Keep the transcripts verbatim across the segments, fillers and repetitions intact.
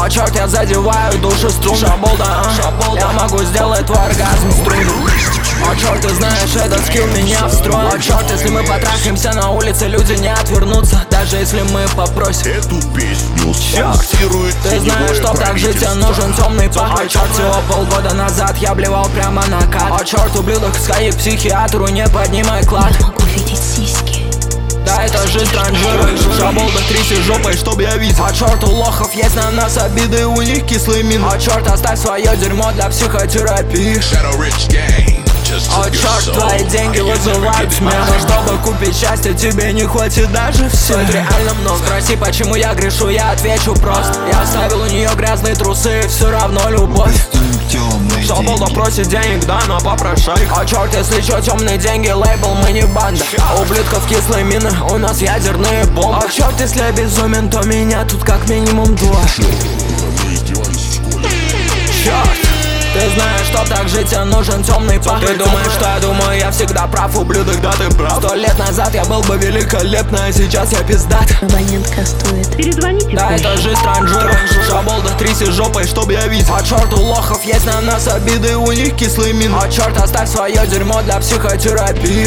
А черт, я задеваю души струн. Шаболда, а? Я могу сделать твой оргазм струн. А черт, ты знаешь, этот скилл меня встроен. А черт, если мы потрахаемся на улице, люди не отвернутся, даже если мы попросим. Эту песню спонсирует. Ты знаешь, что так жить тебе нужен темный пах. А черт, всего полгода назад я блевал прямо на кат. А черт, ублюдок, сходи к психиатру, не поднимай клад. Я могу видеть сиськи. Да, это же транжиры. Шаболда, тряси жопой, чтоб я видел. А черт, у лохов есть на нас обиды, у них кислый мин. А черт, оставь свое дерьмо для психотерапии. О черт, твои деньги вызывают смех. Чтобы купить счастье, тебе не хватит даже все. Это реально много. Спроси, почему я грешу, я отвечу просто. Я оставил у нее грязные трусы, все равно любовь. Шаболда просит денег, да, но попрошай. А черт, если чё, темные деньги, лейбл, мы не банда. Ублюдков кислые мины, у нас ядерные бомбы. А черт, если я безумен, то меня тут как минимум два. Черт, ты знаешь, что так жить тебе нужен темный пах. Ты думаешь, что я думаю, я всегда прав, ублюдок, да ты прав. Сто лет назад я был бы великолепно, а сейчас я пиздат. Абонент кастует. Перезвоните. Да, это же транжиры. Шаболда, тряси жопой, чтоб я видел. А черт, у лохов есть на нас обиды, у них кислый мин. А черт, оставь свое дерьмо для психотерапии.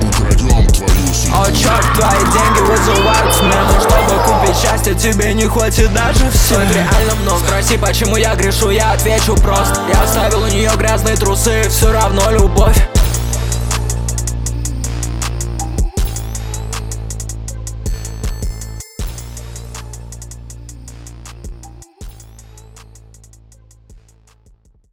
О черт, твои деньги вызывают смех. Чтобы купить счастье, тебе не хватит даже все. Это реально много. Спроси, почему я грешу, я отвечу просто. Я оставил у нее грязные трусы, все равно любовь.